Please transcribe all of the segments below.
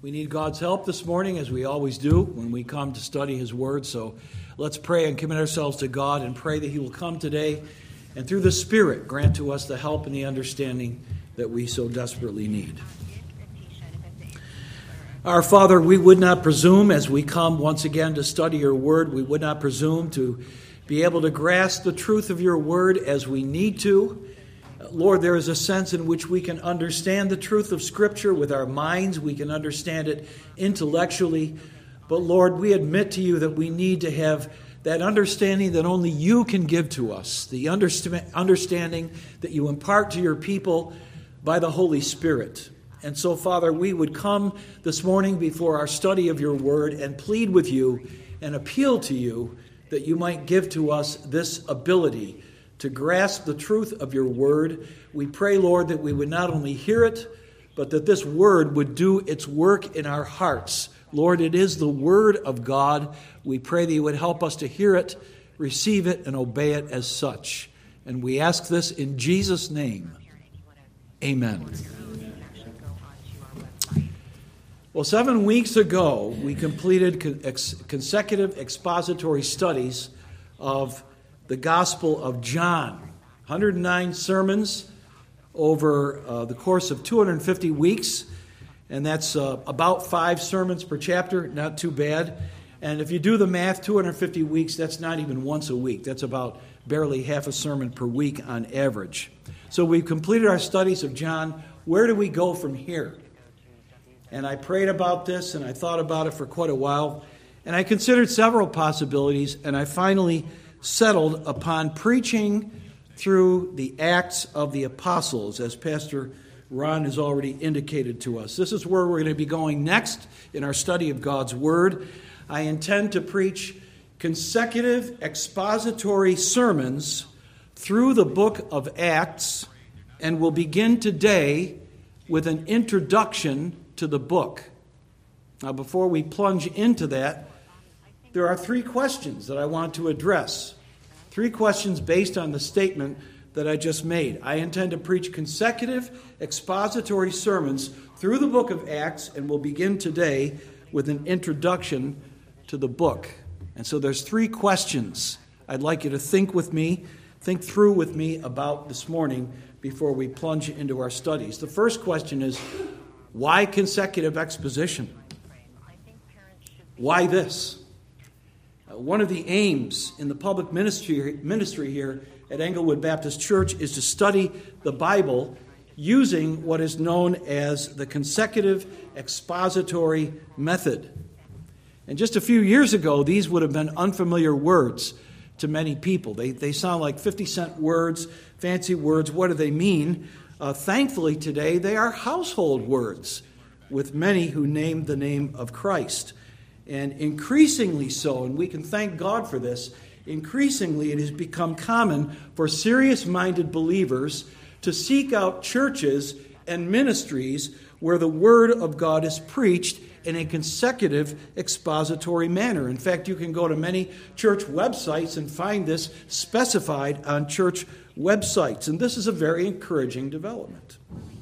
We need God's help this morning, as we always do when we come to study His Word. So let's pray and commit ourselves to God and pray that He will come today and through the Spirit grant to us the help and the understanding that we so desperately need. Our Father, we would not presume as we come once again to study Your Word, we would not presume to be able to grasp the truth of Your Word as we need to. Lord, there is a sense in which we can understand the truth of Scripture with our minds. We can understand it intellectually. But Lord, we admit to You that we need to have that understanding that only You can give to us, the understanding that You impart to Your people by the Holy Spirit. And so, Father, we would come this morning before our study of Your Word and plead with You and appeal to You that You might give to us this ability to grasp the truth of Your Word. We pray, Lord, that we would not only hear it, but that this Word would do its work in our hearts. Lord, it is the Word of God. We pray that You would help us to hear it, receive it, and obey it as such. And we ask this in Jesus' name. Amen. Well, 7 weeks ago, we completed consecutive expository studies of the Gospel of John. 109 sermons over the course of 250 weeks. And that's about 5 sermons per chapter. Not too bad. And if you do the math, 250 weeks, that's not even once a week. That's about barely half a sermon per week on average. So we've completed our studies of John. Where do we go from here? And I prayed about this, and I thought about it for quite a while. And I considered several possibilities, and I finally settled upon preaching through the Acts of the Apostles, as Pastor Ron has already indicated to us. This is where we're going to be going next in our study of God's Word. I intend to preach consecutive expository sermons through the book of Acts, and we'll begin today with an introduction to the book. Now, before we plunge into that, there are 3 questions that I want to address. 3 questions based on the statement that I just made. I intend to preach consecutive expository sermons through the book of Acts, and we'll begin today with an introduction to the book. And so there's 3 questions I'd like you to think through with me about this morning before we plunge into our studies. The first question is, why consecutive exposition? Why this? One of the aims in the public ministry here at Englewood Baptist Church is to study the Bible using what is known as the consecutive expository method. And just a few years ago, these would have been unfamiliar words to many people. They sound like 50-cent words, fancy words. What do they mean? Thankfully today, they are household words with many who name the name of Christ. And increasingly so, and we can thank God for this, increasingly it has become common for serious-minded believers to seek out churches and ministries where the Word of God is preached in a consecutive expository manner. In fact, you can go to many church websites and find this specified on church websites. And this is a very encouraging development.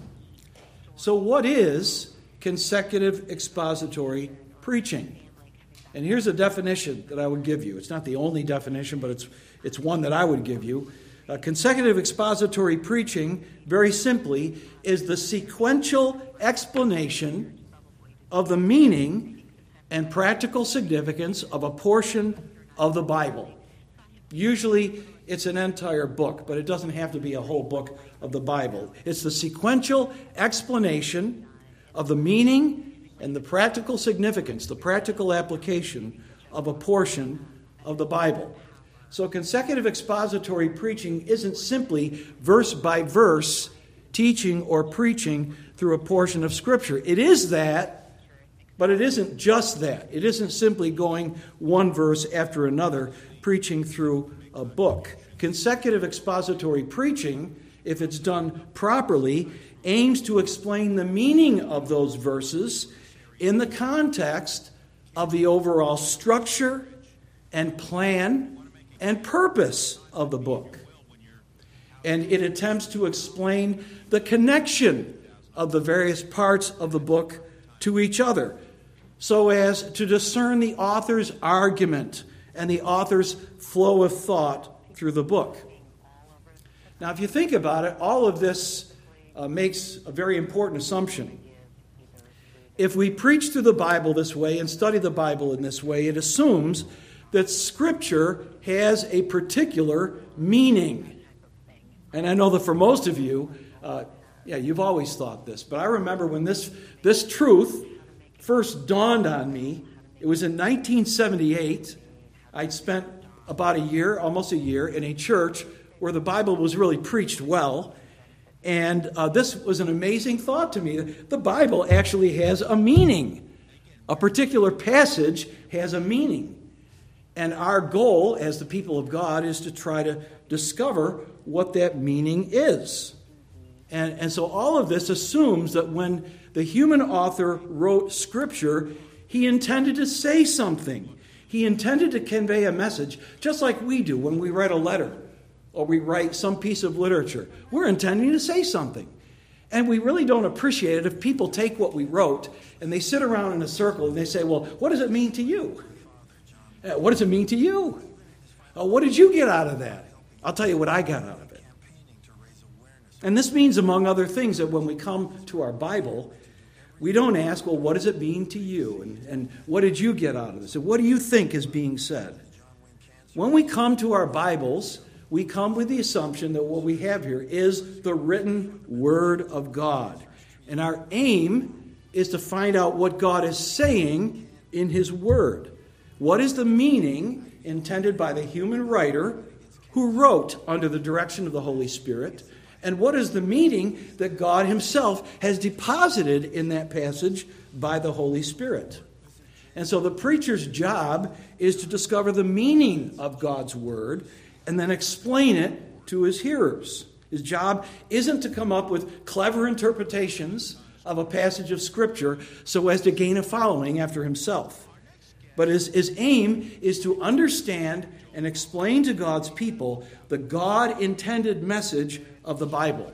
So what is consecutive expository preaching? And here's a definition that I would give you. It's not the only definition, but it's one that I would give you. Consecutive expository preaching, very simply, is the sequential explanation of the meaning and practical significance of a portion of the Bible. Usually, it's an entire book, but it doesn't have to be a whole book of the Bible. It's the sequential explanation of the meaning and the practical significance, the practical application of a portion of the Bible. So consecutive expository preaching isn't simply verse by verse teaching or preaching through a portion of Scripture. It is that, but it isn't just that. It isn't simply going one verse after another, preaching through a book. Consecutive expository preaching, if it's done properly, aims to explain the meaning of those verses in the context of the overall structure and plan and purpose of the book. And it attempts to explain the connection of the various parts of the book to each other so as to discern the author's argument and the author's flow of thought through the book. Now, if you think about it, all of this makes a very important assumption. If we preach through the Bible this way and study the Bible in this way, it assumes that Scripture has a particular meaning. And I know that for most of you, you've always thought this. But I remember when this truth first dawned on me. It was in 1978. I'd spent about almost a year, in a church where the Bible was really preached well. And this was an amazing thought to me. The Bible actually has a meaning. A particular passage has a meaning. And our goal as the people of God is to try to discover what that meaning is. And so all of this assumes that when the human author wrote Scripture, he intended to say something. He intended to convey a message, just like we do when we write a letter or we write some piece of literature. We're intending to say something. And we really don't appreciate it if people take what we wrote and they sit around in a circle and they say, well, what does it mean to you? What does it mean to you? What did you get out of that? I'll tell you what I got out of it. And this means, among other things, that when we come to our Bible, we don't ask, well, what does it mean to you? And what did you get out of this? And what do you think is being said? When we come to our Bibles, we come with the assumption that what we have here is the written Word of God. And our aim is to find out what God is saying in His Word. What is the meaning intended by the human writer who wrote under the direction of the Holy Spirit? And what is the meaning that God Himself has deposited in that passage by the Holy Spirit? And so the preacher's job is to discover the meaning of God's Word and then explain it to his hearers. His job isn't to come up with clever interpretations of a passage of Scripture so as to gain a following after himself. But his aim is to understand and explain to God's people the God-intended message of the Bible.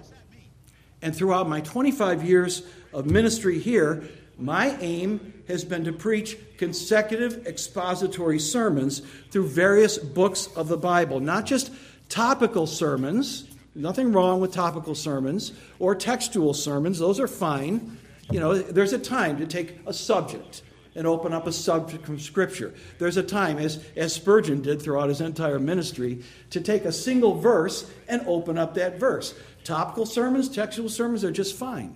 And throughout my 25 years of ministry here, my aim has been to preach consecutive expository sermons through various books of the Bible. Not just topical sermons, nothing wrong with topical sermons, or textual sermons, those are fine. There's a time to take a subject and open up a subject from Scripture. There's a time, as Spurgeon did throughout his entire ministry, to take a single verse and open up that verse. Topical sermons, textual sermons are just fine.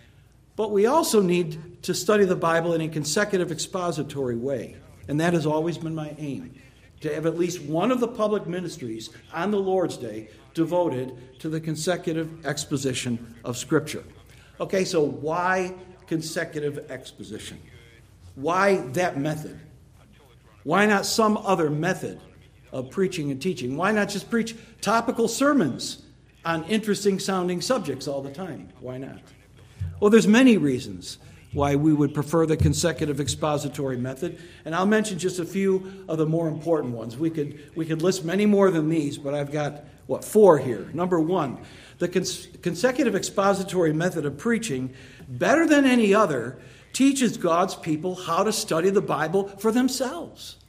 But we also need to study the Bible in a consecutive expository way. And that has always been my aim, to have at least one of the public ministries on the Lord's Day devoted to the consecutive exposition of Scripture. Okay, so why consecutive exposition? Why that method? Why not some other method of preaching and teaching? Why not just preach topical sermons on interesting sounding subjects all the time? Why not? Well, there's many reasons why we would prefer the consecutive expository method, and I'll mention just a few of the more important ones. We could list many more than these, but I've got, 4 here. Number 1, the consecutive expository method of preaching, better than any other, teaches God's people how to study the Bible for themselves.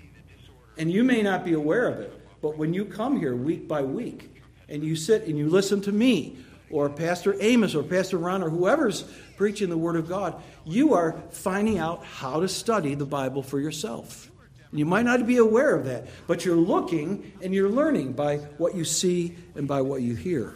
And you may not be aware of it, but when you come here week by week, and you sit and you listen to me, or Pastor Amos, or Pastor Ron, or whoever's preaching the Word of God, you are finding out how to study the Bible for yourself. You might not be aware of that, but you're looking and you're learning by what you see and by what you hear.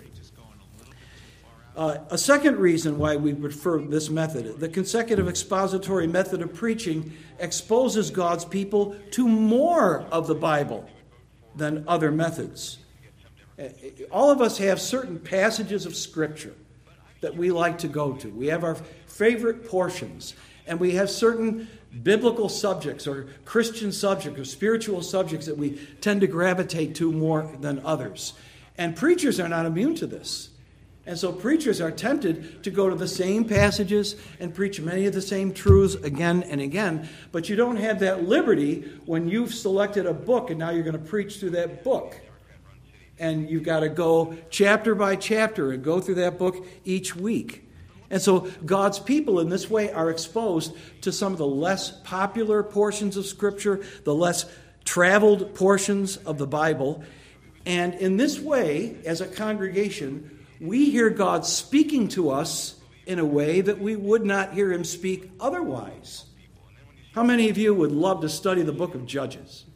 A second reason why we prefer this method, the consecutive expository method of preaching exposes God's people to more of the Bible than other methods. All of us have certain passages of Scripture that we like to go to. We have our favorite portions, and we have certain biblical subjects or Christian subjects or spiritual subjects that we tend to gravitate to more than others. And preachers are not immune to this. And so preachers are tempted to go to the same passages and preach many of the same truths again and again, but you don't have that liberty when you've selected a book and now you're going to preach through that book. And you've got to go chapter by chapter and go through that book each week. And so God's people in this way are exposed to some of the less popular portions of Scripture, the less traveled portions of the Bible. And in this way, as a congregation, we hear God speaking to us in a way that we would not hear him speak otherwise. How many of you would love to study the book of Judges?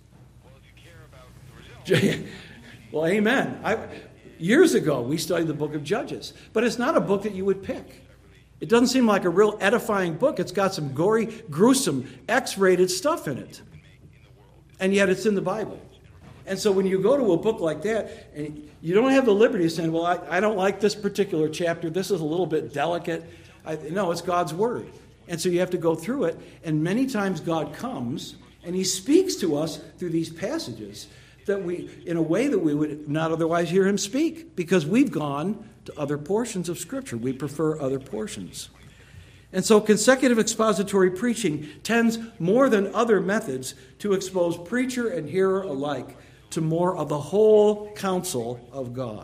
Well, amen. Years ago, we studied the book of Judges, but it's not a book that you would pick. It doesn't seem like a real edifying book. It's got some gory, gruesome, X-rated stuff in it. And yet it's in the Bible. And so when you go to a book like that, and you don't have the liberty of saying, well, I don't like this particular chapter. This is a little bit delicate. No, it's God's Word. And so you have to go through it. And many times God comes and he speaks to us through these passages that in a way that we would not otherwise hear him speak, because we've gone to other portions of Scripture. We prefer other portions. And so consecutive expository preaching tends more than other methods to expose preacher and hearer alike to more of the whole counsel of God.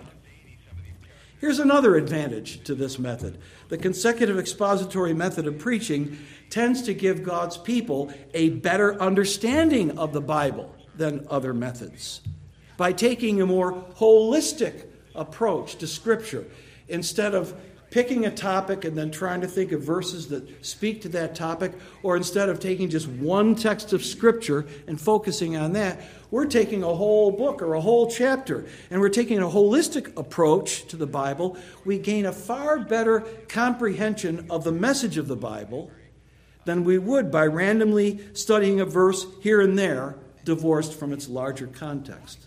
Here's another advantage to this method. The consecutive expository method of preaching tends to give God's people a better understanding of the Bible than other methods. By taking a more holistic approach to Scripture, instead of picking a topic and then trying to think of verses that speak to that topic, or instead of taking just one text of Scripture and focusing on that, we're taking a whole book or a whole chapter, and we're taking a holistic approach to the Bible. We gain a far better comprehension of the message of the Bible than we would by randomly studying a verse here and there, divorced from its larger context.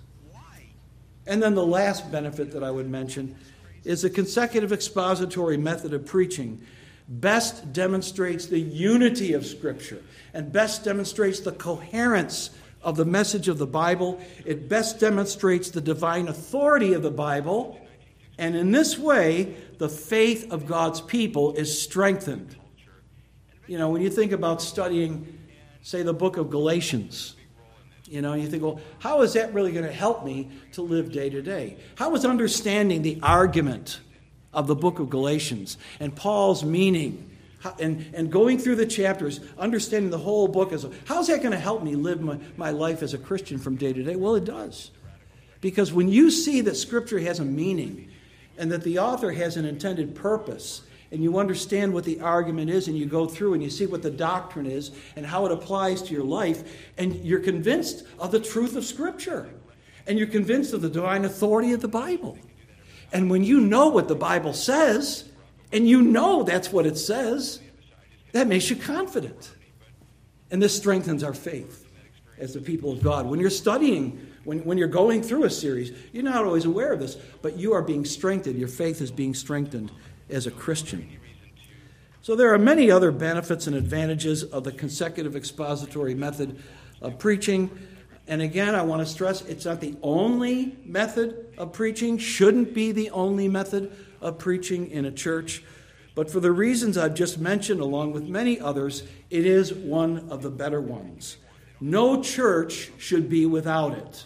And then the last benefit that I would mention is the consecutive expository method of preaching best demonstrates the unity of Scripture and best demonstrates the coherence of the message of the Bible. It best demonstrates the divine authority of the Bible. And in this way, the faith of God's people is strengthened. You know, when you think about studying, say, the book of Galatians, you know, you think, well, how is that really going to help me to live day to day? How is understanding the argument of the book of Galatians and Paul's meaning and going through the chapters, understanding the whole book, how is that going to help me live my life as a Christian from day to day? Well, it does. Because when you see that Scripture has a meaning and that the author has an intended purpose, and you understand what the argument is, and you go through and you see what the doctrine is and how it applies to your life, and you're convinced of the truth of Scripture, and you're convinced of the divine authority of the Bible. And when you know what the Bible says, and you know that's what it says, that makes you confident. And this strengthens our faith as the people of God. When you're studying, when you're going through a series, you're not always aware of this, but you are being strengthened. Your faith is being strengthened as a Christian. So there are many other benefits and advantages of the consecutive expository method of preaching. And again, I want to stress, it's not the only method of preaching, shouldn't be the only method of preaching in a church. But for the reasons I've just mentioned, along with many others, it is one of the better ones. No church should be without it.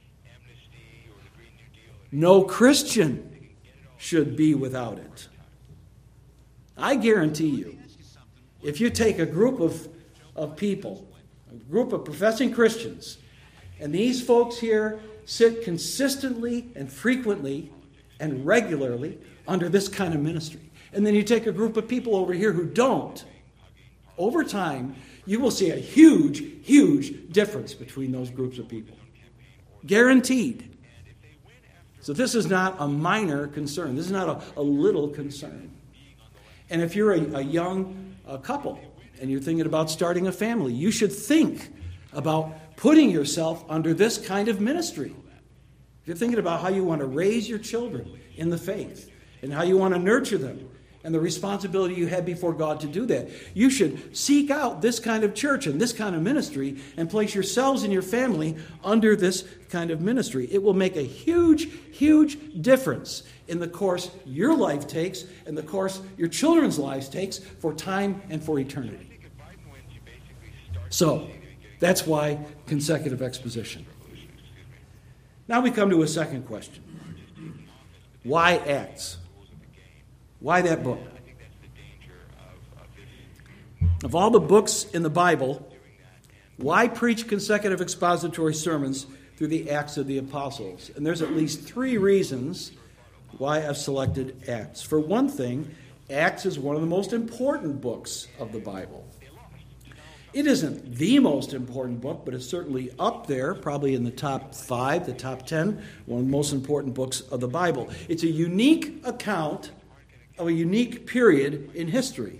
No Christian should be without it. I guarantee you, if you take a group of people, a group of professing Christians, and these folks here sit consistently and frequently and regularly under this kind of ministry, and then you take a group of people over here who don't, over time, you will see a huge, huge difference between those groups of people. Guaranteed. So this is not a minor concern. This is not a little concern. And if you're a young couple and you're thinking about starting a family, you should think about putting yourself under this kind of ministry. If you're thinking about how you want to raise your children in the faith and how you want to nurture them and the responsibility you have before God to do that, you should seek out this kind of church and this kind of ministry and place yourselves and your family under this kind of ministry. It will make a huge, huge difference in the course your life takes and the course your children's lives takes for time and for eternity. So, that's why consecutive exposition. Now we come to a second question. Why Acts? Why that book? Of all the books in the Bible, why preach consecutive expository sermons through the Acts of the Apostles? And there's at least 3 reasons why I've selected Acts. For one thing, Acts is one of the most important books of the Bible. It isn't the most important book, but it's certainly up there, probably in the top 5, the top 10, one of the most important books of the Bible. It's a unique account of a unique period in history.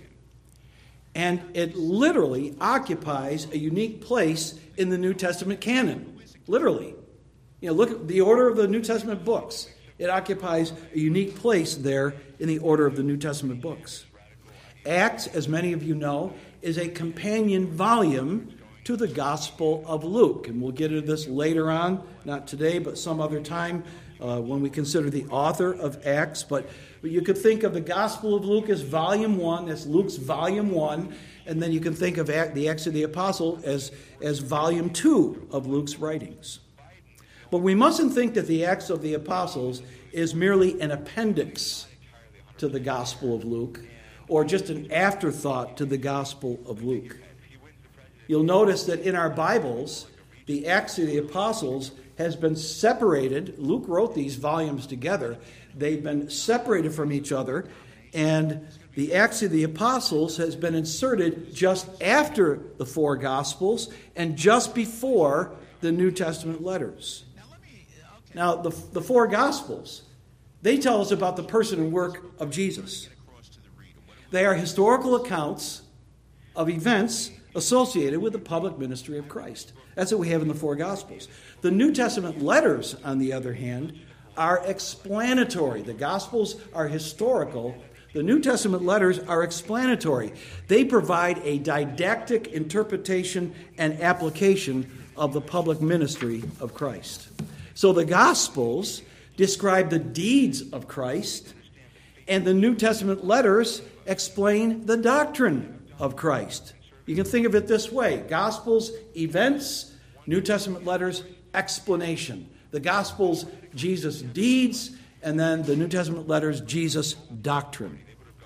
And it literally occupies a unique place in the New Testament canon. Literally. Look at the order of the New Testament books. It occupies a unique place there in the order of the New Testament books. Acts, as many of you know, is a companion volume to the Gospel of Luke. And we'll get into this later on, not today, but some other time when we consider the author of Acts. But you could think of the Gospel of Luke as volume 1, that's Luke's volume 1, and then you can think of the Acts of the Apostle as volume 2 of Luke's writings. But we mustn't think that the Acts of the Apostles is merely an appendix to the Gospel of Luke, or just an afterthought to the Gospel of Luke. You'll notice that in our Bibles, the Acts of the Apostles has been separated. Luke wrote these volumes together. They've been separated from each other, and the Acts of the Apostles has been inserted just after the 4 Gospels and just before the New Testament letters. Now, the 4 Gospels, they tell us about the person and work of Jesus. They are historical accounts of events associated with the public ministry of Christ. That's what we have in the 4 Gospels. The New Testament letters, on the other hand, are explanatory. The Gospels are historical. The New Testament letters are explanatory. They provide a didactic interpretation and application of the public ministry of Christ. So the Gospels describe the deeds of Christ, and the New Testament letters explain the doctrine of Christ. You can think of it this way: Gospels, events; New Testament letters, explanation. The Gospels, Jesus' deeds, and then the New Testament letters, Jesus' doctrine.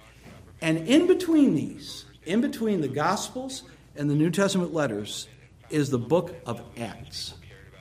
And in between these, in between the Gospels and the New Testament letters, is the book of Acts.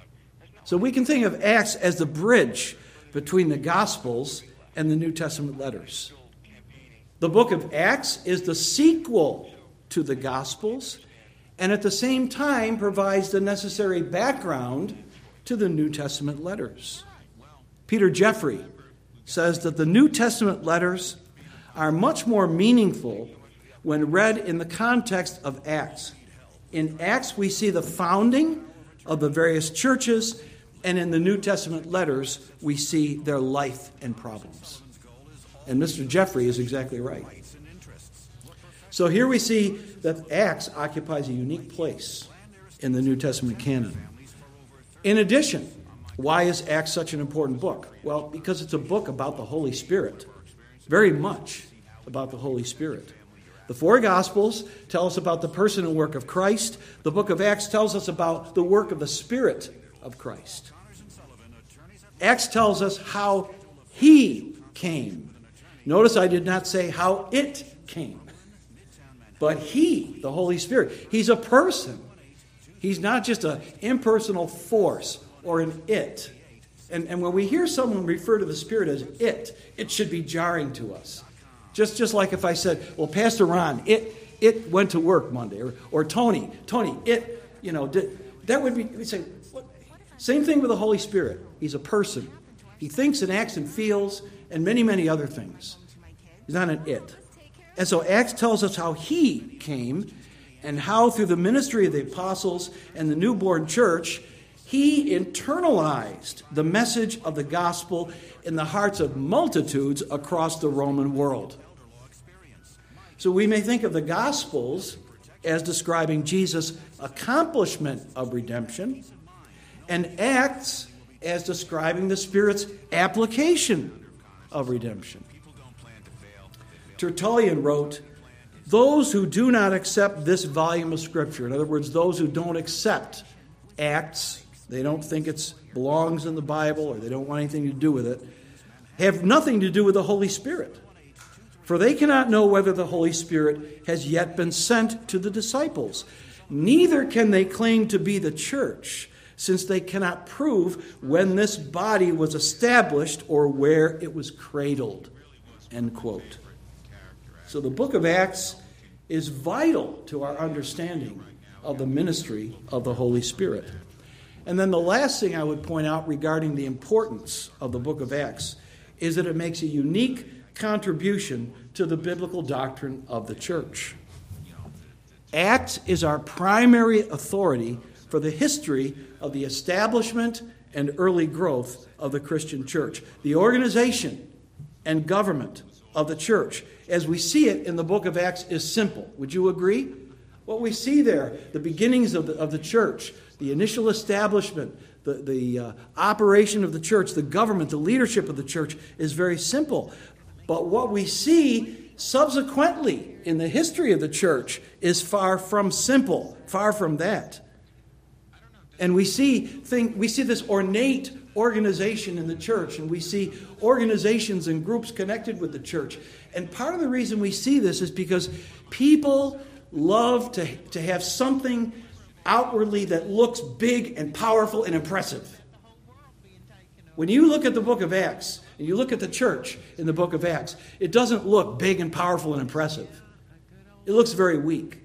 So we can think of Acts as the bridge between the Gospels and the New Testament letters. The book of Acts is the sequel to the Gospels, and at the same time provides the necessary background to the New Testament letters. Peter Jeffrey says that the New Testament letters are much more meaningful when read in the context of Acts. In Acts, we see the founding of the various churches, and in the New Testament letters, we see their life and problems. And Mr. Jeffrey is exactly right. So here we see that Acts occupies a unique place in the New Testament canon. In addition, why is Acts such an important book? Well, because it's a book about the Holy Spirit, very much about the Holy Spirit. The 4 Gospels tell us about the person and work of Christ. The book of Acts tells us about the work of the Spirit of Christ. Acts tells us how He came. Notice I did not say how it came. But He, the Holy Spirit, He's a person. He's not just an impersonal force or an it. And when we hear someone refer to the Spirit as it should be jarring to us. Just like if I said, well, Pastor Ron, it went to work Monday. Or Tony, that would be, we'd say, what? Same thing with the Holy Spirit. He's a person. He thinks and acts and feels and many, many other things. He's not an it. And so Acts tells us how He came and how through the ministry of the apostles and the newborn church, He internalized the message of the gospel in the hearts of multitudes across the Roman world. So we may think of the Gospels as describing Jesus' accomplishment of redemption, and Acts as describing the Spirit's application of redemption. Tertullian wrote, "Those who do not accept this volume of Scripture," in other words, those who don't accept Acts, they don't think it belongs in the Bible or they don't want anything to do with it, have nothing to do with the Holy Spirit. For they cannot know whether the Holy Spirit has yet been sent to the disciples. Neither can they claim to be the church, since they cannot prove when this body was established or where it was cradled." End quote. So the book of Acts is vital to our understanding of the ministry of the Holy Spirit. And then the last thing I would point out regarding the importance of the book of Acts is that it makes a unique contribution to the biblical doctrine of the church. Acts is our primary authority for the history of the establishment and early growth of the Christian church, the organization and government of the church, as we see it in the book of Acts, is simple. Would you agree? What we see there, the beginnings of the church, the initial establishment, the operation of the church, the government, the leadership of the church is very simple. But what we see subsequently in the history of the church is far from simple, far from that. And we see this ornate organization in the church, and we see organizations and groups connected with the church. And part of the reason we see this is because people love to have something outwardly that looks big and powerful and impressive. When you look at the book of Acts, and you look at the church in the book of Acts, it doesn't look big and powerful and impressive. It looks very weak.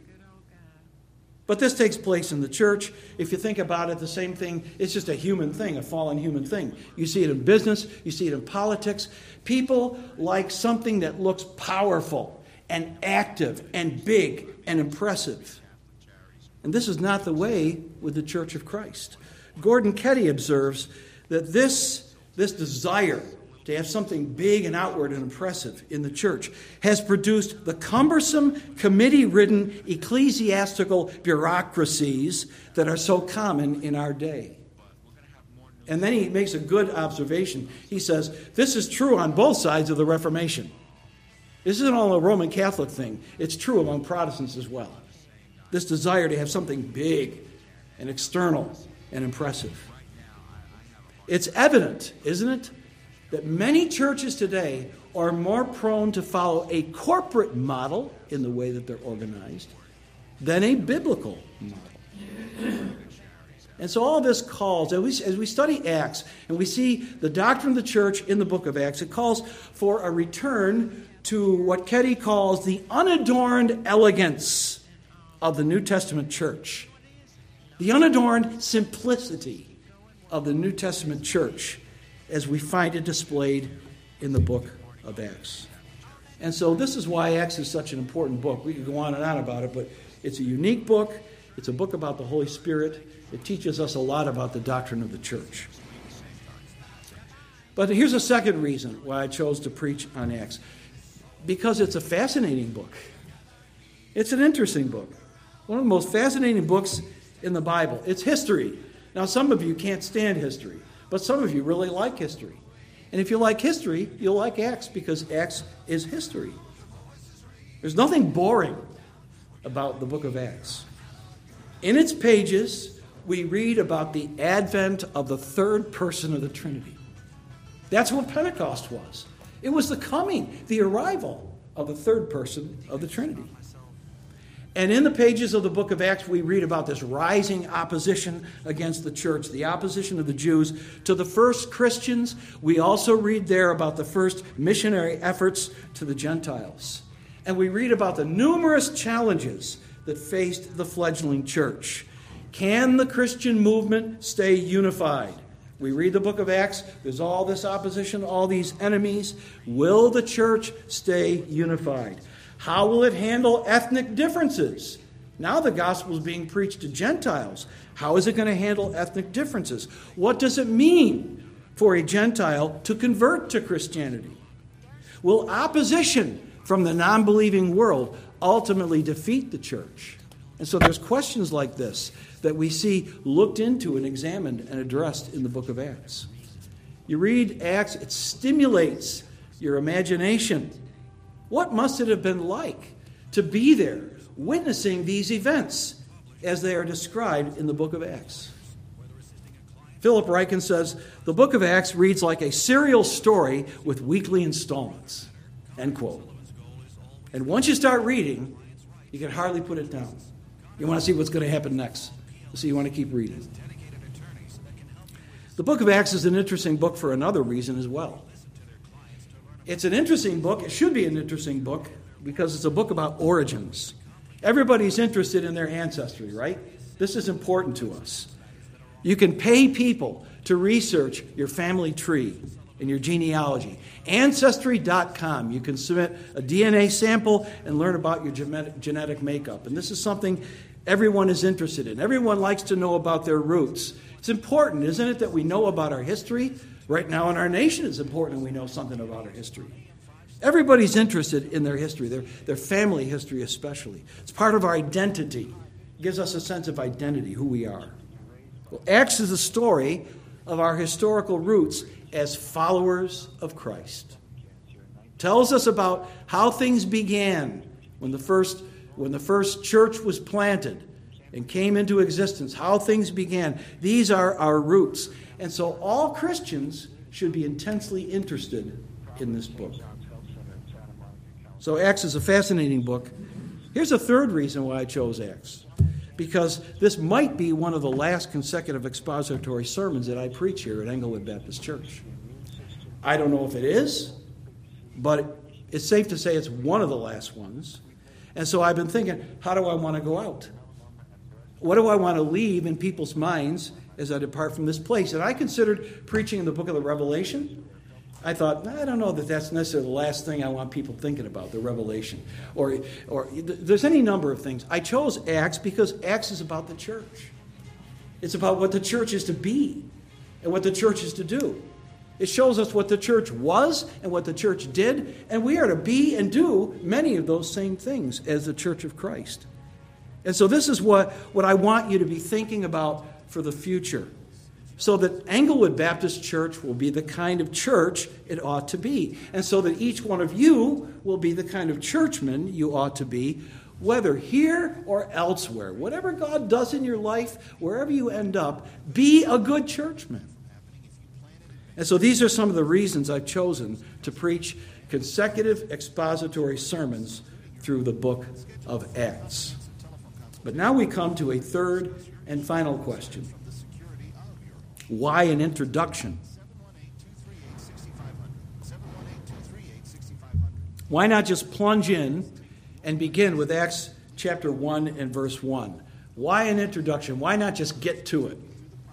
But this takes place in the church. If you think about it, the same thing, it's just a human thing, a fallen human thing. You see it in business, you see it in politics. People like something that looks powerful and active and big and impressive. And this is not the way with the Church of Christ. Gordon Ketty observes that this desire to have something big and outward and impressive in the church has produced the cumbersome, committee-ridden ecclesiastical bureaucracies that are so common in our day. And then he makes a good observation. He says, this is true on both sides of the Reformation. This isn't all a Roman Catholic thing. It's true among Protestants as well. This desire to have something big and external and impressive. It's evident, isn't it, that many churches today are more prone to follow a corporate model in the way that they're organized than a biblical model. And so all this calls, as we study Acts and we see the doctrine of the church in the book of Acts, it calls for a return to what Ketty calls the unadorned elegance of the New Testament church. The unadorned simplicity of the New Testament church as we find it displayed in the book of Acts. And so this is why Acts is such an important book. We could go on and on about it, but it's a unique book. It's a book about the Holy Spirit. It teaches us a lot about the doctrine of the church. But here's a second reason why I chose to preach on Acts. Because it's a fascinating book. It's an interesting book. One of the most fascinating books in the Bible. It's history. Now, some of you can't stand history, but some of you really like history. And if you like history, you'll like Acts, because Acts is history. There's nothing boring about the book of Acts. In its pages, we read about the advent of the third person of the Trinity. That's what Pentecost was. It was the coming, the arrival of the third person of the Trinity. And in the pages of the book of Acts, we read about this rising opposition against the church, the opposition of the Jews to the first Christians. We also read there about the first missionary efforts to the Gentiles. And we read about the numerous challenges that faced the fledgling church. Can the Christian movement stay unified? We read the book of Acts. There's all this opposition, all these enemies. Will the church stay unified? How will it handle ethnic differences? Now the gospel is being preached to Gentiles. How is it going to handle ethnic differences? What does it mean for a Gentile to convert to Christianity? Will opposition from the non-believing world ultimately defeat the church? And so there's questions like this that we see looked into and examined and addressed in the book of Acts. You read Acts, it stimulates your imagination. What must it have been like to be there, witnessing these events as they are described in the book of Acts? Philip Ryken says, the book of Acts reads like a serial story with weekly installments. End quote. And once you start reading, you can hardly put it down. You want to see what's going to happen next. So you want to keep reading. The book of Acts is an interesting book for another reason as well. It's an interesting book. It should be an interesting book because it's a book about origins. Everybody's interested in their ancestry, right? This is important to us. You can pay people to research your family tree and your genealogy. Ancestry.com. You can submit a DNA sample and learn about your genetic makeup. And this is something everyone is interested in. Everyone likes to know about their roots. It's important, isn't it, that we know about our history? Right now in our nation, it's important we know something about our history. Everybody's interested in their history, their family history especially. It's part of our identity. It gives us a sense of identity, who we are. Well, Acts is the story of our historical roots as followers of Christ. Tells us about how things began when the first church was planted and came into existence, how things began. These are our roots. And so all Christians should be intensely interested in this book. So Acts is a fascinating book. Here's a third reason why I chose Acts. Because this might be one of the last consecutive expository sermons that I preach here at Englewood Baptist Church. I don't know if it is, but it's safe to say it's one of the last ones. And so I've been thinking, how do I want to go out? What do I want to leave in people's minds as I depart from this place? And I considered preaching in the book of the Revelation. I thought, I don't know that that's necessarily the last thing I want people thinking about, the Revelation. Or there's any number of things. I chose Acts because Acts is about the church. It's about what the church is to be and what the church is to do. It shows us what the church was and what the church did, and we are to be and do many of those same things as the church of Christ. And so this is what I want you to be thinking about for the future, so that Englewood Baptist Church will be the kind of church it ought to be, and so that each one of you will be the kind of churchman you ought to be, whether here or elsewhere. Whatever God does in your life, wherever you end up, be a good churchman. And so these are some of the reasons I've chosen to preach consecutive expository sermons through the book of Acts. But now we come to a third and final question. Why an introduction? Why not just plunge in and begin with Acts chapter 1 and verse 1? Why an introduction? Why not just get to it?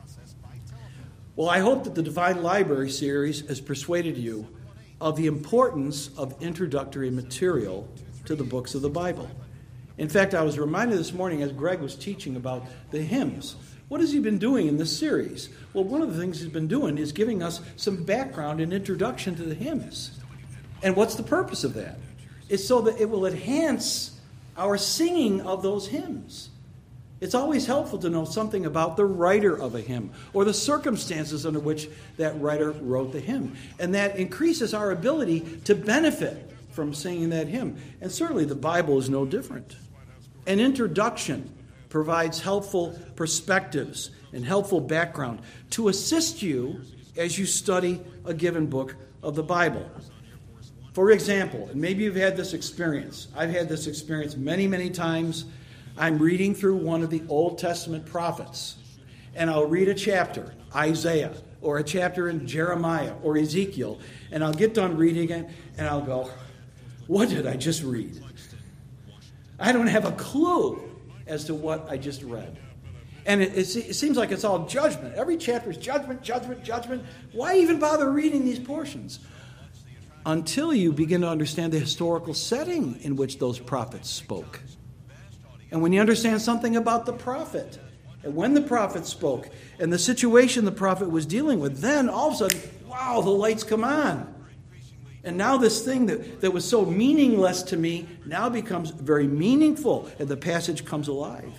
Well, I hope that the Divine Library series has persuaded you of the importance of introductory material to the books of the Bible. In fact, I was reminded this morning as Greg was teaching about the hymns. What has he been doing in this series? Well, one of the things he's been doing is giving us some background and introduction to the hymns. And what's the purpose of that? It's so that it will enhance our singing of those hymns. It's always helpful to know something about the writer of a hymn or the circumstances under which that writer wrote the hymn. And that increases our ability to benefit from singing that hymn. And certainly the Bible is no different. An introduction provides helpful perspectives and helpful background to assist you as you study a given book of the Bible. For example, and maybe you've had this experience. I've had this experience many, many times. I'm reading through one of the Old Testament prophets, and I'll read a chapter, Isaiah, or a chapter in Jeremiah or Ezekiel, and I'll get done reading it, and I'll go, what did I just read? I don't have a clue as to what I just read. And it seems like it's all judgment. Every chapter is judgment, judgment, judgment. Why even bother reading these portions? Until you begin to understand the historical setting in which those prophets spoke. And when you understand something about the prophet, and when the prophet spoke, and the situation the prophet was dealing with, then all of a sudden, wow, the lights come on. And now this thing that was so meaningless to me now becomes very meaningful, and the passage comes alive.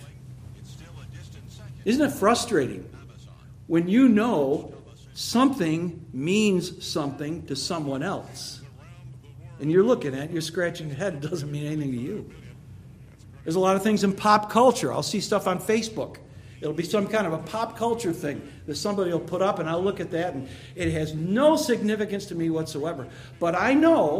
Isn't it frustrating when you know something means something to someone else, and you're looking at it, you're scratching your head, it doesn't mean anything to you? There's a lot of things in pop culture. I'll see stuff on Facebook. It'll be some kind of a pop culture thing that somebody will put up, and I'll look at that, and it has no significance to me whatsoever. But I know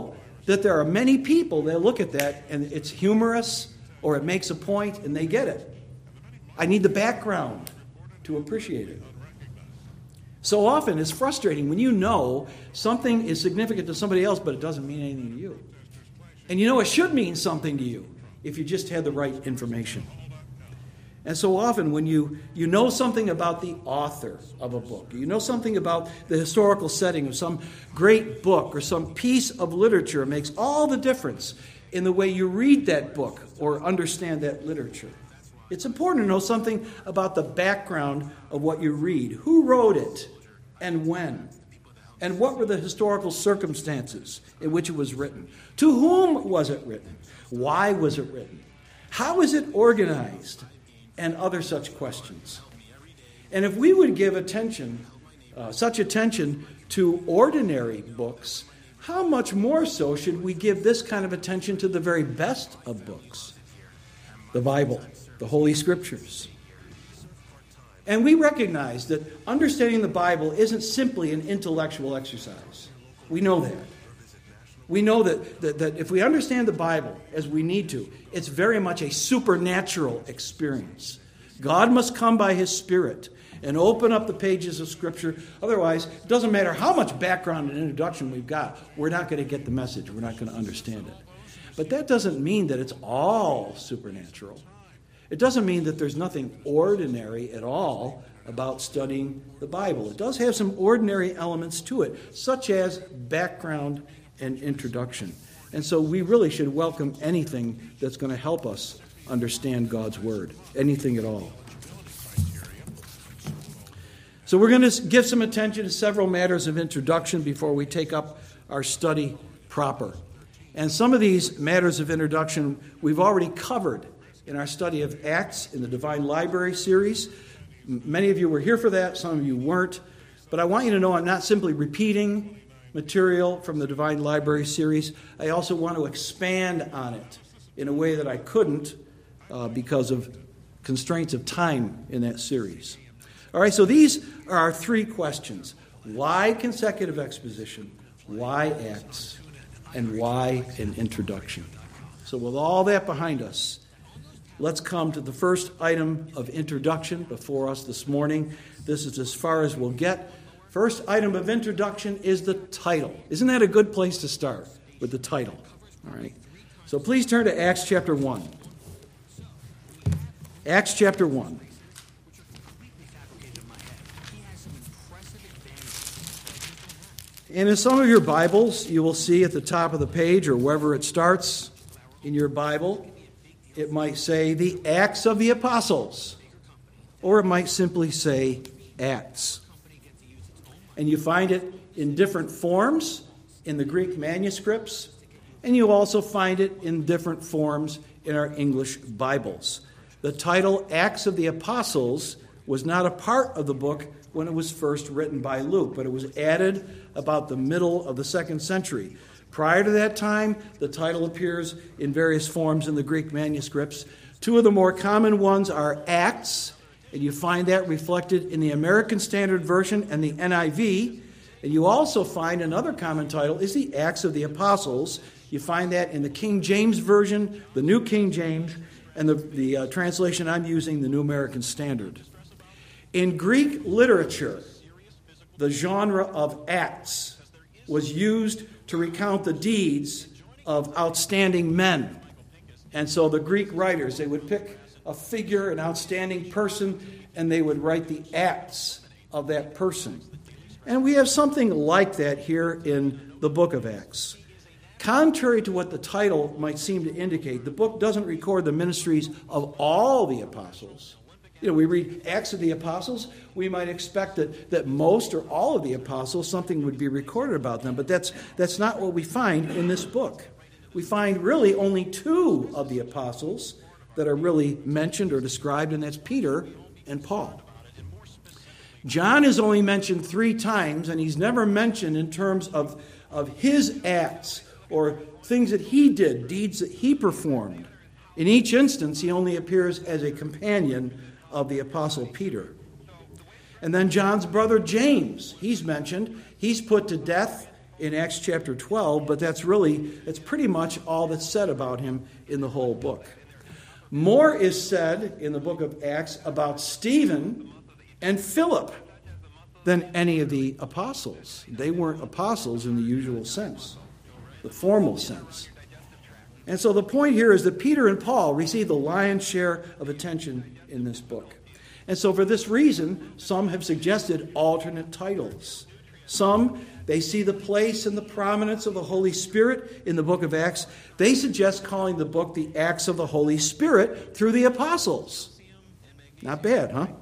that there are many people that look at that and it's humorous or it makes a point and they get it. I need the background to appreciate it. So often it's frustrating when you know something is significant to somebody else, but it doesn't mean anything to you. And you know it should mean something to you if you just had the right information. And so often when you know something about the author of a book, you know something about the historical setting of some great book or some piece of literature, it makes all the difference in the way you read that book or understand that literature. It's important to know something about the background of what you read. Who wrote it and when? And what were the historical circumstances in which it was written? To whom was it written? Why was it written? How is it organized? And other such questions. And if we would give such attention to ordinary books, how much more so should we give this kind of attention to the very best of books? The Bible, the Holy Scriptures. And we recognize that understanding the Bible isn't simply an intellectual exercise. We know that. We know that if we understand the Bible as we need to, it's very much a supernatural experience. God must come by His Spirit and open up the pages of Scripture. Otherwise, it doesn't matter how much background and introduction we've got, we're not going to get the message. We're not going to understand it. But that doesn't mean that it's all supernatural. It doesn't mean that there's nothing ordinary at all about studying the Bible. It does have some ordinary elements to it, such as background and introduction. And so we really should welcome anything that's going to help us understand God's Word, anything at all. So we're going to give some attention to several matters of introduction before we take up our study proper. And some of these matters of introduction we've already covered in our study of Acts in the Divine Library series. Many of you were here for that, some of you weren't. But I want you to know I'm not simply repeating material from the Divine Library series. I also want to expand on it in a way that I couldn't because of constraints of time in that series. All right, so these are our three questions. Why consecutive exposition? Why Acts? And why an introduction? So with all that behind us, let's come to the first item of introduction before us this morning. This is as far as we'll get. First item of introduction is the title. Isn't that a good place to start, with the title? All right. So please turn to Acts chapter 1. Acts chapter 1. And in some of your Bibles, you will see at the top of the page, or wherever it starts in your Bible, it might say the Acts of the Apostles, or it might simply say Acts. And you find it in different forms in the Greek manuscripts, and you also find it in different forms in our English Bibles. The title Acts of the Apostles was not a part of the book when it was first written by Luke, but it was added about the middle of the 2nd century. Prior to that time, the title appears in various forms in the Greek manuscripts. Two of the more common ones are Acts, and you find that reflected in the American Standard Version and the NIV. And you also find another common title is the Acts of the Apostles. You find that in the King James Version, the New King James, and the translation I'm using, the New American Standard. In Greek literature, the genre of Acts was used to recount the deeds of outstanding men. And so the Greek writers, they would pick a figure, an outstanding person, and they would write the acts of that person. And we have something like that here in the book of Acts. Contrary to what the title might seem to indicate, the book doesn't record the ministries of all the apostles. You know, we read Acts of the Apostles, we might expect that most or all of the apostles, something would be recorded about them, but that's not what we find in this book. We find really only two of the apostles that are really mentioned or described, and that's Peter and Paul. John is only mentioned 3 times, and he's never mentioned in terms of his acts or things that he did, deeds that he performed. In each instance, he only appears as a companion of the Apostle Peter. And then John's brother James, he's mentioned. He's put to death in Acts chapter 12, but that's pretty much all that's said about him in the whole book. More is said in the book of Acts about Stephen and Philip than any of the apostles. They weren't apostles in the usual sense, the formal sense. And so the point here is that Peter and Paul receive the lion's share of attention in this book. And so for this reason, some have suggested alternate titles. Some, they see the place and the prominence of the Holy Spirit in the book of Acts. They suggest calling the book the Acts of the Holy Spirit through the apostles. Not bad, huh?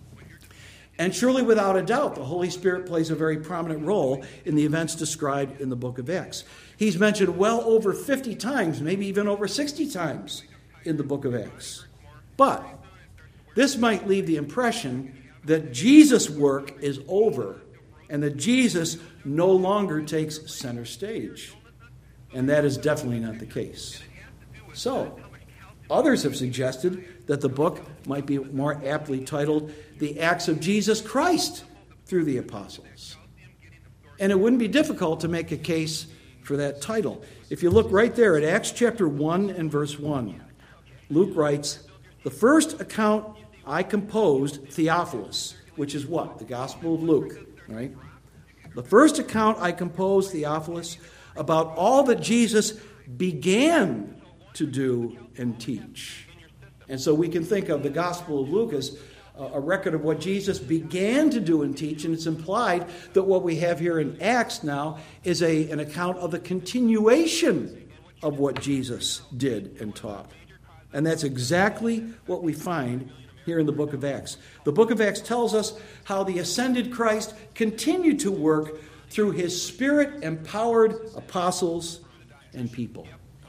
And surely, without a doubt, the Holy Spirit plays a very prominent role in the events described in the book of Acts. He's mentioned well over 50 times, maybe even over 60 times in the book of Acts. But this might leave the impression that Jesus' work is over and that Jesus no longer takes center stage. And that is definitely not the case. So, others have suggested that the book might be more aptly titled The Acts of Jesus Christ through the Apostles. And it wouldn't be difficult to make a case for that title. If you look right there at Acts chapter 1 and verse 1, Luke writes, "The first account I composed, Theophilus," which is what? The Gospel of Luke, right? "The first account I composed, Theophilus, about all that Jesus began to do and teach." And so we can think of the Gospel of Luke as a record of what Jesus began to do and teach, and it's implied that what we have here in Acts now is an account of the continuation of what Jesus did and taught. And that's exactly what we find here in the book of Acts. The book of Acts tells us how the ascended Christ continued to work through his Spirit-empowered apostles and people.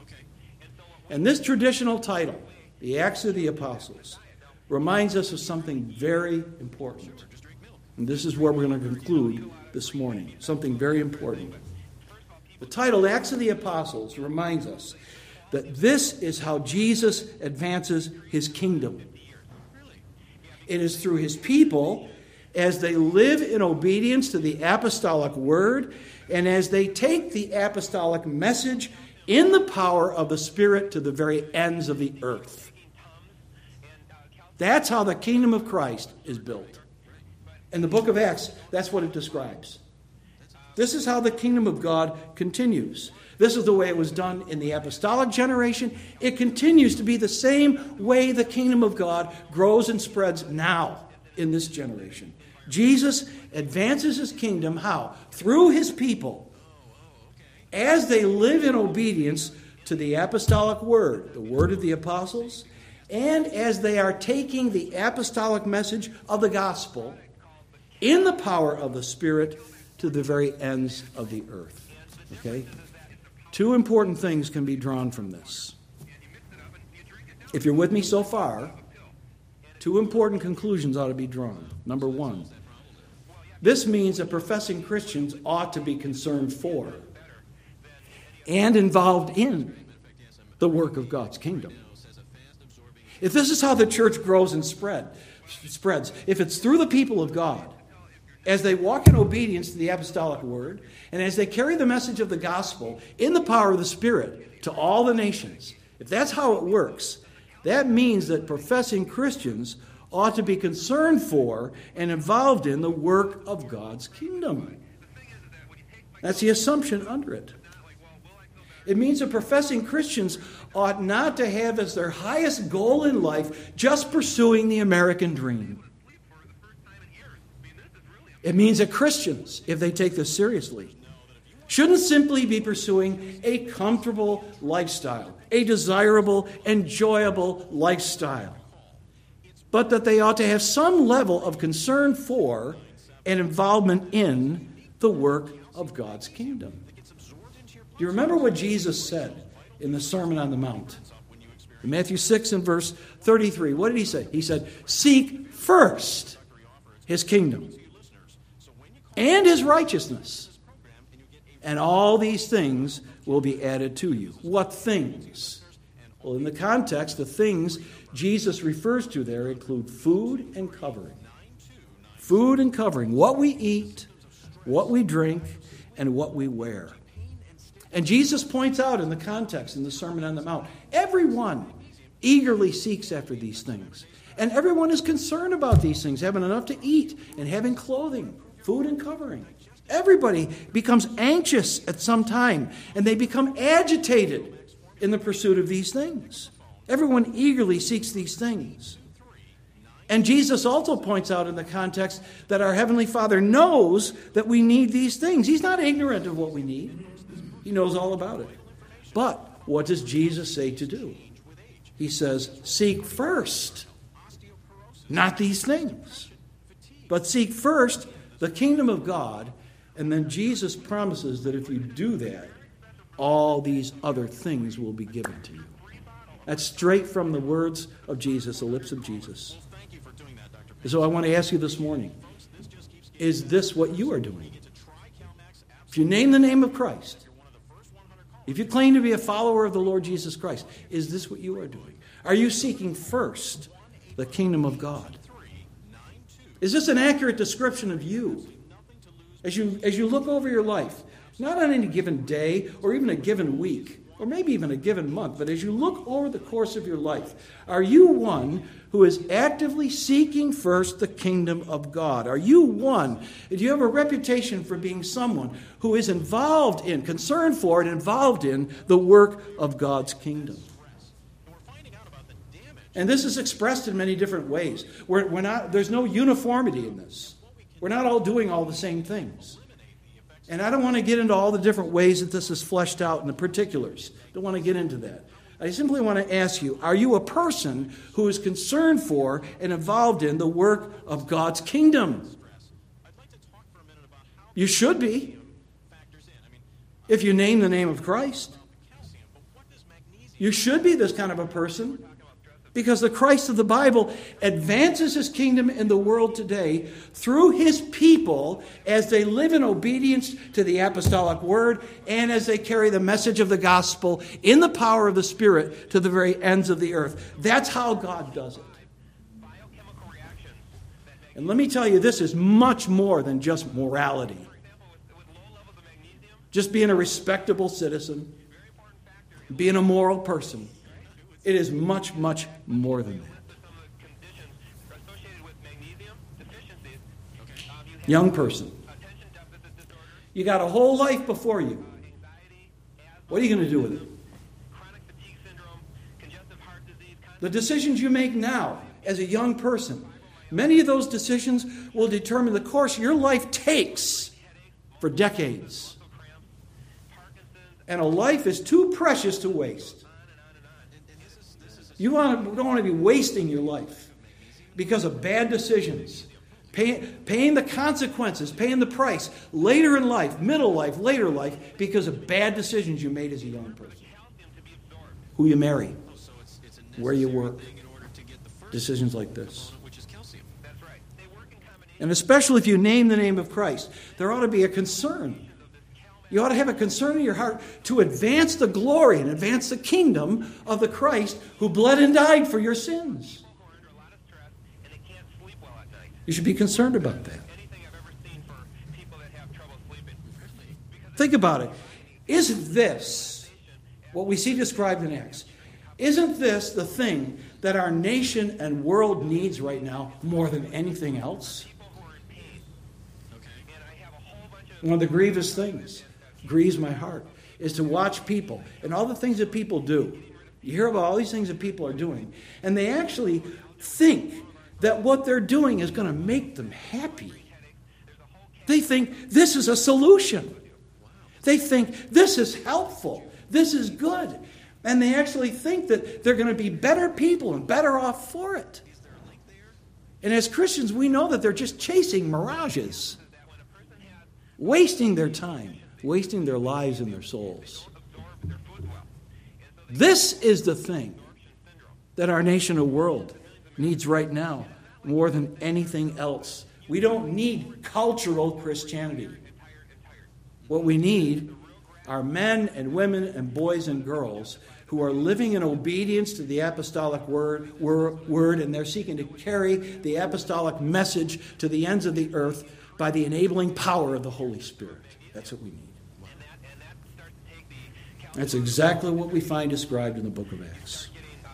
And this traditional title, the Acts of the Apostles, reminds us of something very important. And this is where we're going to conclude this morning. Something very important. The title, Acts of the Apostles, reminds us that this is how Jesus advances his kingdom. It is through his people, as they live in obedience to the apostolic word, and as they take the apostolic message in the power of the Spirit to the very ends of the earth. That's how the kingdom of Christ is built. In the book of Acts, that's what it describes. This is how the kingdom of God continues. This is the way it was done in the apostolic generation. It continues to be the same way the kingdom of God grows and spreads now in this generation. Jesus advances his kingdom, how? Through his people, as they live in obedience to the apostolic word, the word of the apostles, and as they are taking the apostolic message of the gospel in the power of the Spirit to the very ends of the earth. Okay? Two important things can be drawn from this. If you're with me so far, two important conclusions ought to be drawn. Number one, this means that professing Christians ought to be concerned for and involved in the work of God's kingdom. If this is how the church grows and spreads, if it's through the people of God, as they walk in obedience to the apostolic word, and as they carry the message of the gospel in the power of the Spirit to all the nations, if that's how it works, that means that professing Christians ought to be concerned for and involved in the work of God's kingdom. That's the assumption under it. It means that professing Christians ought not to have as their highest goal in life just pursuing the American dream. It means that Christians, if they take this seriously, shouldn't simply be pursuing a comfortable lifestyle, a desirable, enjoyable lifestyle, but that they ought to have some level of concern for and involvement in the work of God's kingdom. Do you remember what Jesus said in the Sermon on the Mount? In Matthew 6 and verse 33, what did he say? He said, "Seek first his kingdom and his righteousness, and all these things will be added to you." What things? Well, in the context, the things Jesus refers to there include food and covering. Food and covering, what we eat, what we drink, and what we wear. And Jesus points out in the context, in the Sermon on the Mount, everyone eagerly seeks after these things. And everyone is concerned about these things, having enough to eat and having clothing, food and covering. Everybody becomes anxious at some time, and they become agitated in the pursuit of these things. Everyone eagerly seeks these things. And Jesus also points out in the context that our Heavenly Father knows that we need these things. He's not ignorant of what we need. He knows all about it. But what does Jesus say to do? He says, seek first, not these things, but seek first the kingdom of God. And then Jesus promises that if you do that, all these other things will be given to you. That's straight from the words of Jesus, the lips of Jesus. So I want to ask you this morning, is this what you are doing? If you name the name of Christ, if you claim to be a follower of the Lord Jesus Christ, is this what you are doing? Are you seeking first the kingdom of God? Is this an accurate description of you? As you look over your life, not on any given day or even a given week, or maybe even a given month, but as you look over the course of your life, are you one who is actively seeking first the kingdom of God? Are you one? Do you have a reputation for being someone who is involved in, concerned for, and involved in the work of God's kingdom? And this is expressed in many different ways. There's no uniformity in this. We're not all doing all the same things. And I don't want to get into all the different ways that this is fleshed out in the particulars. Don't want to get into that. I simply want to ask you, are you a person who is concerned for and involved in the work of God's kingdom? You should be. If you name the name of Christ. You should be this kind of a person. Because the Christ of the Bible advances his kingdom in the world today through his people as they live in obedience to the apostolic word and as they carry the message of the gospel in the power of the Spirit to the very ends of the earth. That's how God does it. And let me tell you, this is much more than just morality. Just being a respectable citizen, being a moral person. It is much, much more than that. Young person, you got a whole life before you. What are you going to do with it? The decisions you make now as a young person, many of those decisions will determine the course your life takes for decades. And a life is too precious to waste. You don't want to be wasting your life because of bad decisions, paying the consequences, paying the price later in life, middle life, later life, because of bad decisions you made as a young person. Who you marry, where you work, decisions like this. And especially if you name the name of Christ, there ought to be a concern. You ought to have a concern in your heart to advance the glory and advance the kingdom of the Christ who bled and died for your sins. You should be concerned about that. Think about it. Isn't this what we see described in Acts? Isn't this the thing that our nation and world needs right now more than anything else? One of the grievous things, grieves my heart, is to watch people and all the things that people do. You hear about all these things that people are doing, and they actually think that what they're doing is going to make them happy. They think this is a solution. They think this is helpful. This is good. And they actually think that they're going to be better people and better off for it. And as Christians, we know that they're just chasing mirages, wasting their time, wasting their lives and their souls. This is the thing that our nation and world needs right now more than anything else. We don't need cultural Christianity. What we need are men and women and boys and girls who are living in obedience to the apostolic word, and they're seeking to carry the apostolic message to the ends of the earth by the enabling power of the Holy Spirit. That's what we need. That's exactly what we find described in the book of Acts.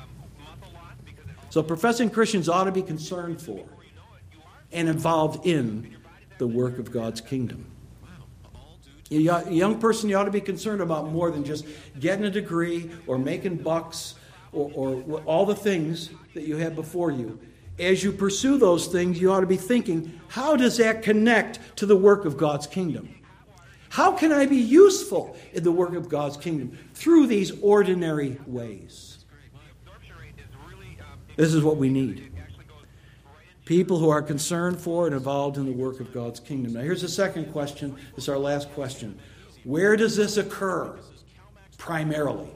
So professing Christians ought to be concerned for and involved in the work of God's kingdom. A young person, you ought to be concerned about more than just getting a degree or making bucks or all the things that you have before you. As you pursue those things, you ought to be thinking, how does that connect to the work of God's kingdom? How can I be useful in the work of God's kingdom through these ordinary ways? This is what we need. People who are concerned for and involved in the work of God's kingdom. Now here's the second question. This is our last question. Where does this occur primarily?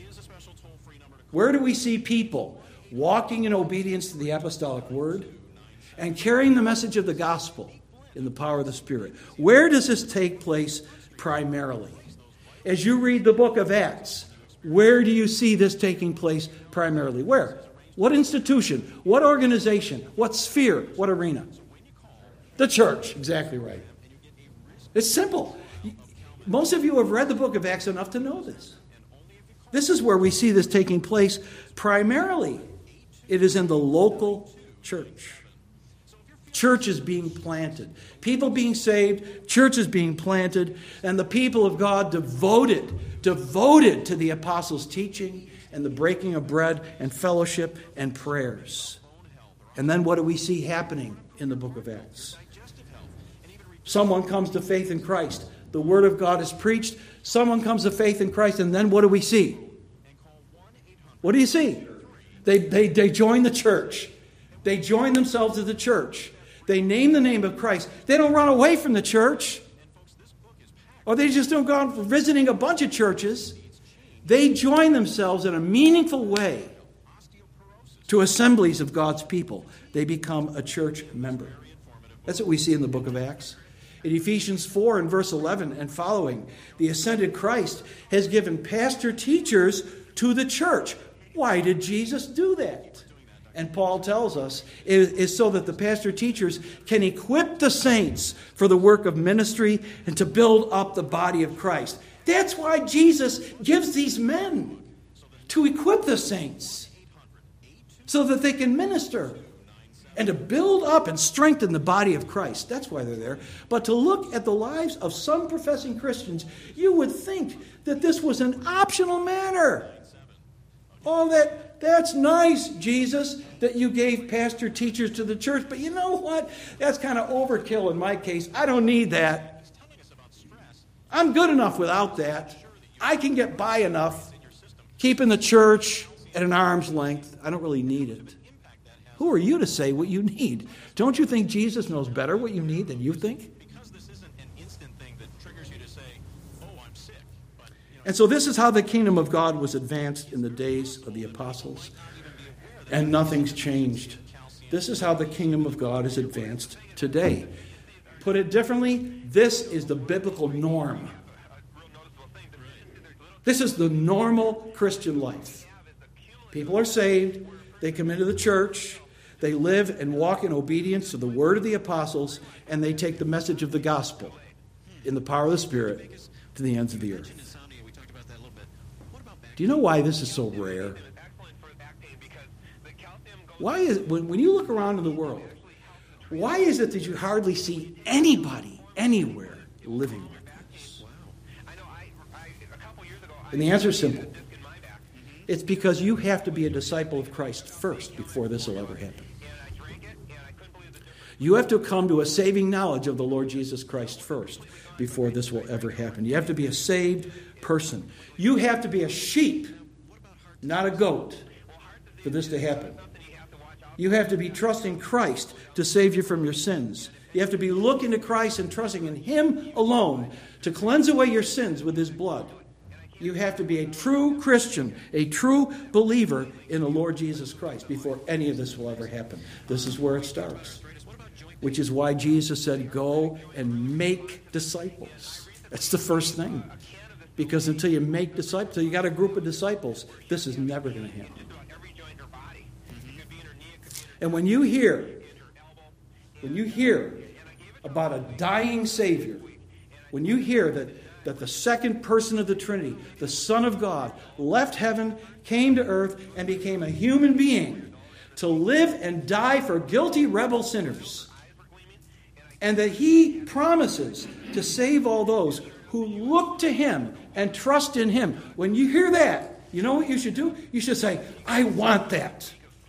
Where do we see people walking in obedience to the apostolic word and carrying the message of the gospel in the power of the Spirit? Where does this take place primarily? As you read the book of Acts, where do you see this taking place primarily? Where? What institution? What organization? What sphere? What arena? The church. Exactly right. It's simple. Most of you have read the book of Acts enough to know this. This is where we see this taking place primarily. It is in the local church. Churches being planted. People being saved. Churches being planted. And the people of God devoted to the apostles' teaching and the breaking of bread and fellowship and prayers. And then what do we see happening in the book of Acts? Someone comes to faith in Christ. The word of God is preached. Someone comes to faith in Christ. And then what do we see? What do you see? They join the church. They join themselves to the church. They name the name of Christ. They don't run away from the church. Or they just don't go out visiting a bunch of churches. They join themselves in a meaningful way to assemblies of God's people. They become a church member. That's what we see in the book of Acts. In Ephesians 4 and verse 11 and following, the ascended Christ has given pastor teachers to the church. Why did Jesus do that? And Paul tells us it is so that the pastor teachers can equip the saints for the work of ministry and to build up the body of Christ. That's why Jesus gives these men, to equip the saints so that they can minister and to build up and strengthen the body of Christ. That's why they're there. But to look at the lives of some professing Christians, you would think that this was an optional matter. Oh, that's nice, Jesus, that you gave pastor teachers to the church. But you know what? That's kind of overkill in my case. I don't need that. I'm good enough without that. I can get by enough keeping the church at an arm's length. I don't really need it. Who are you to say what you need? Don't you think Jesus knows better what you need than you think? And so this is how the kingdom of God was advanced in the days of the apostles. And nothing's changed. This is how the kingdom of God is advanced today. Put it differently, this is the biblical norm. This is the normal Christian life. People are saved. They come into the church. They live and walk in obedience to the word of the apostles. And they take the message of the gospel in the power of the Spirit to the ends of the earth. Do you know why this is so rare? Why is when you look around in the world, why is it that you hardly see anybody anywhere living like this? And the answer is simple. It's because you have to be a disciple of Christ first before this will ever happen. You have to come to a saving knowledge of the Lord Jesus Christ first before this will ever happen. You have to be a saved person. You have to be a sheep, not a goat, for this to happen. You have to be trusting Christ to save you from your sins. You have to be looking to Christ and trusting in Him alone to cleanse away your sins with His blood. You have to be a true Christian, a true believer in the Lord Jesus Christ before any of this will ever happen. This is where it starts, which is why Jesus said, go and make disciples. That's the first thing. Because until you make disciples, until you got a group of disciples, this is never going to happen. And when you hear about a dying Savior, when you hear that the second person of the Trinity, the Son of God, left heaven, came to earth, and became a human being to live and die for guilty rebel sinners, and that he promises to save all those who look to him and trust in him. When you hear that, you know what you should do? You should say, I want that.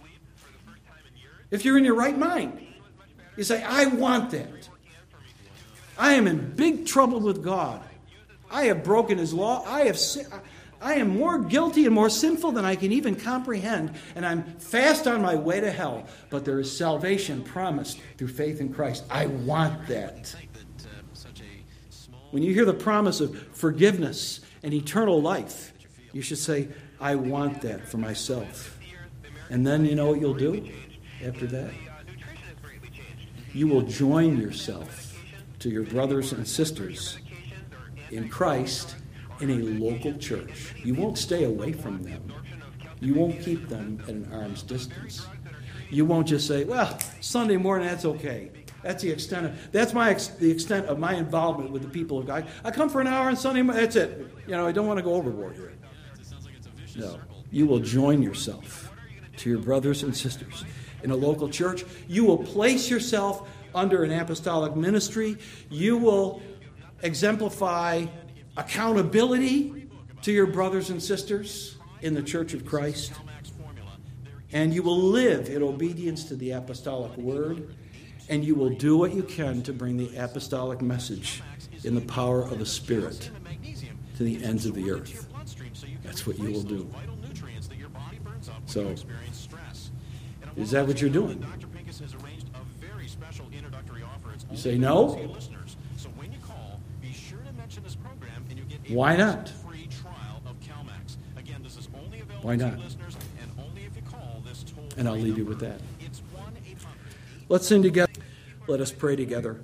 If you're in your right mind, you say, I want that. I am in big trouble with God. I have broken his law. I am more guilty and more sinful than I can even comprehend, and I'm fast on my way to hell. But there is salvation promised through faith in Christ. I want that. When you hear the promise of forgiveness and eternal life, you should say, I want that for myself. And then you know what you'll do after that? You will join yourself to your brothers and sisters in Christ in a local church. You won't stay away from them. You won't keep them at an arm's distance. You won't just say, well, Sunday morning, that's okay. That's the extent of my involvement with the people of God. I come for an hour on Sunday morning, that's it. I don't want to go overboard here. No. You will join yourself to your brothers and sisters in a local church. You will place yourself under an apostolic ministry. You will exemplify accountability to your brothers and sisters in the Church of Christ. And you will live in obedience to the apostolic word. And you will do what you can to bring the apostolic message in the power of the Spirit to the ends of the earth. That's what you will do. So, is that what you're doing? You say no? Why not? Why not? And I'll leave you with that. Let's sing together. Let us pray together.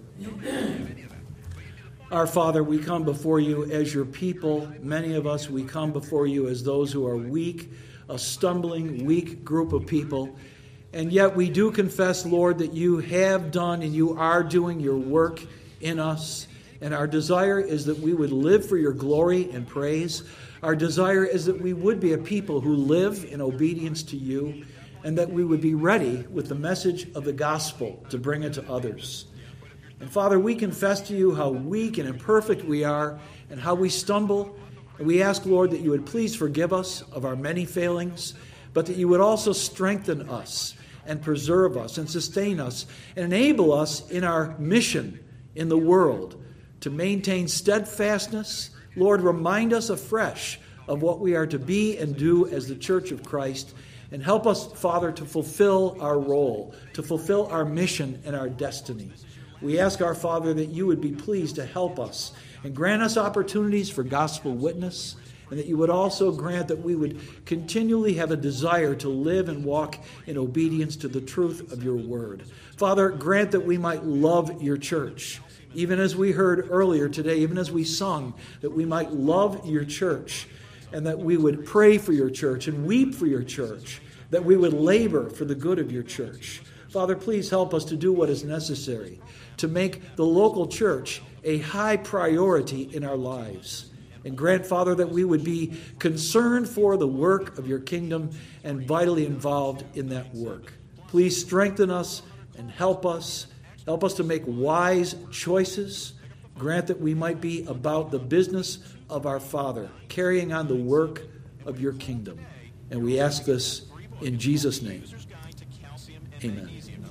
Our Father, we come before you as your people. Many of us, we come before you as those who are weak, a stumbling, weak group of people. And yet we do confess, Lord, that you have done and you are doing your work in us. And our desire is that we would live for your glory and praise. Our desire is that we would be a people who live in obedience to you, and that we would be ready with the message of the gospel to bring it to others. And Father, we confess to you how weak and imperfect we are and how we stumble. And we ask, Lord, that you would please forgive us of our many failings, but that you would also strengthen us and preserve us and sustain us and enable us in our mission in the world to maintain steadfastness. Lord, remind us afresh of what we are to be and do as the Church of Christ. And help us, Father, to fulfill our role, to fulfill our mission and our destiny. We ask our Father that you would be pleased to help us and grant us opportunities for gospel witness, and that you would also grant that we would continually have a desire to live and walk in obedience to the truth of your word. Father, grant that we might love your church, even as we heard earlier today, even as we sung, that we might love your church, and that we would pray for your church and weep for your church, that we would labor for the good of your church. Father, please help us to do what is necessary to make the local church a high priority in our lives. And grant, Father, that we would be concerned for the work of your kingdom and vitally involved in that work. Please strengthen us and help us. Help us to make wise choices. Grant that we might be about the business of our Father, carrying on the work of your kingdom. And we ask this in Jesus' name. Amen.